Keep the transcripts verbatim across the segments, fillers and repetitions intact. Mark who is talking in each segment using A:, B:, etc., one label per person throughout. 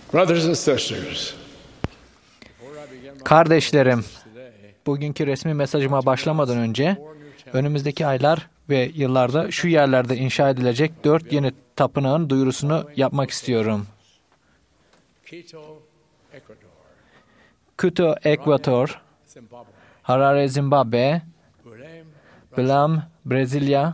A: Brothers and sisters,
B: Kardeşlerim, bugünkü resmi mesajıma başlamadan önce önümüzdeki aylar ve yıllarda şu yerlerde inşa edilecek dört yeni tapınağın duyurusunu yapmak istiyorum. Quito, Ekvator, Harare, Zimbabwe, Belém, Brezilya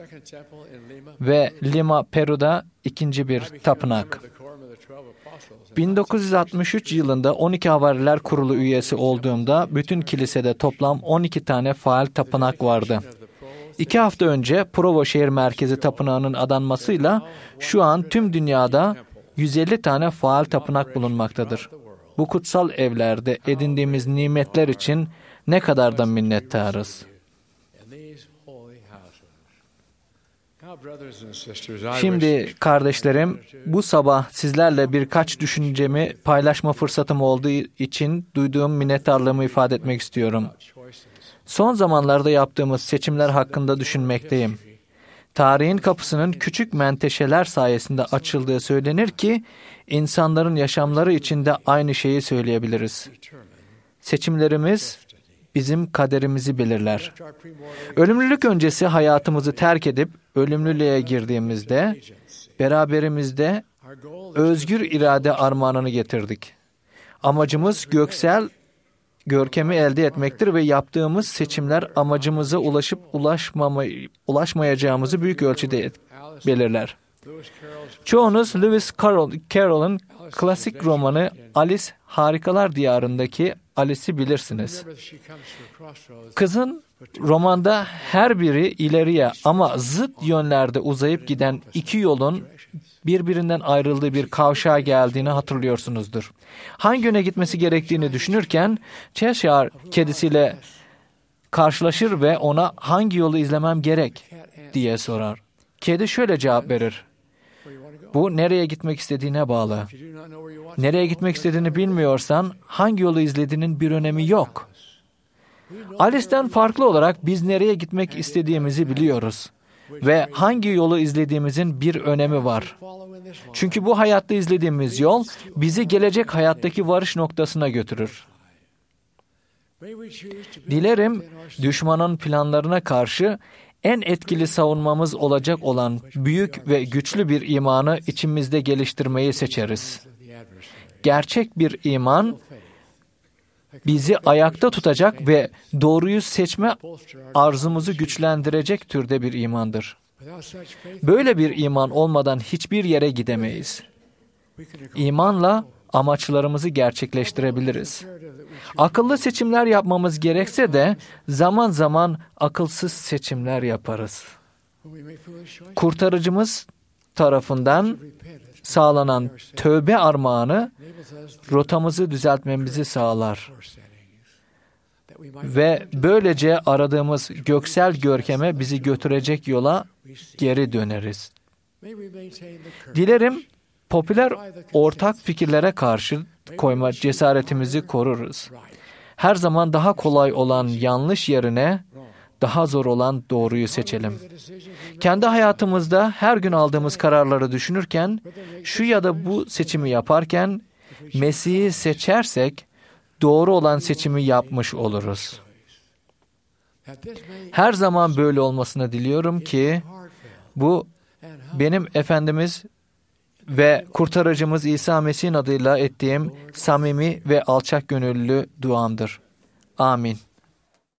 B: ve Lima, Peru'da ikinci bir tapınak. bin dokuz yüz altmış üç yılında on iki Havariler Kurulu üyesi olduğumda bütün kilisede toplam on iki tane faal tapınak vardı. İki hafta önce Provo şehir merkezi tapınağının adanmasıyla şu an tüm dünyada yüz elli tane faal tapınak bulunmaktadır. Bu kutsal evlerde edindiğimiz nimetler için ne kadar da minnettarız. Şimdi kardeşlerim, bu sabah sizlerle birkaç düşüncemi paylaşma fırsatım olduğu için duyduğum minnettarlığımı ifade etmek istiyorum. Son zamanlarda yaptığımız seçimler hakkında düşünmekteyim. Tarihin kapısının küçük menteşeler sayesinde açıldığı söylenir ki, insanların yaşamları için de aynı şeyi söyleyebiliriz. Seçimlerimiz bizim kaderimizi belirler. Ölümlülük öncesi hayatımızı terk edip ölümlülüğe girdiğimizde beraberimizde özgür irade armağanını getirdik. Amacımız göksel görkemi elde etmektir ve yaptığımız seçimler amacımıza ulaşıp ulaşmamay- ulaşmayacağımızı büyük ölçüde belirler. Çoğunuz Lewis Carroll, Carroll'ın klasik romanı Alice Harikalar Diyarı'ndaki Alice'i bilirsiniz. Kızın romanda her biri ileriye ama zıt yönlerde uzayıp giden iki yolun birbirinden ayrıldığı bir kavşağa geldiğini hatırlıyorsunuzdur. Hangi yöne gitmesi gerektiğini düşünürken Cheshire kedisiyle karşılaşır ve ona hangi yolu izlemem gerek diye sorar. Kedi şöyle cevap verir. Bu nereye gitmek istediğine bağlı. Nereye gitmek istediğini bilmiyorsan hangi yolu izlediğinin bir önemi yok. Alice'den farklı olarak biz nereye gitmek istediğimizi biliyoruz. Ve hangi yolu izlediğimizin bir önemi var. Çünkü bu hayatta izlediğimiz yol bizi gelecek hayattaki varış noktasına götürür. Dilerim düşmanın planlarına karşı en etkili savunmamız olacak olan büyük ve güçlü bir imanı içimizde geliştirmeyi seçeriz. Gerçek bir iman bizi ayakta tutacak ve doğruyu seçme arzumuzu güçlendirecek türde bir imandır. Böyle bir iman olmadan hiçbir yere gidemeyiz. İmanla amaçlarımızı gerçekleştirebiliriz. Akıllı seçimler yapmamız gerekse de zaman zaman akılsız seçimler yaparız. Kurtarıcımız tarafından sağlanan tövbe armağanı rotamızı düzeltmemizi sağlar. Ve böylece aradığımız göksel görkeme bizi götürecek yola geri döneriz. Dilerim popüler ortak fikirlere karşı koyma cesaretimizi koruruz. Her zaman daha kolay olan yanlış yerine daha zor olan doğruyu seçelim. Kendi hayatımızda her gün aldığımız kararları düşünürken, şu ya da bu seçimi yaparken, Mesih'i seçersek doğru olan seçimi yapmış oluruz. Her zaman böyle olmasını diliyorum ki, bu benim Efendimiz ve Kurtarıcımız İsa Mesih'in adıyla ettiğim samimi ve alçak gönüllü duamdır. Amin.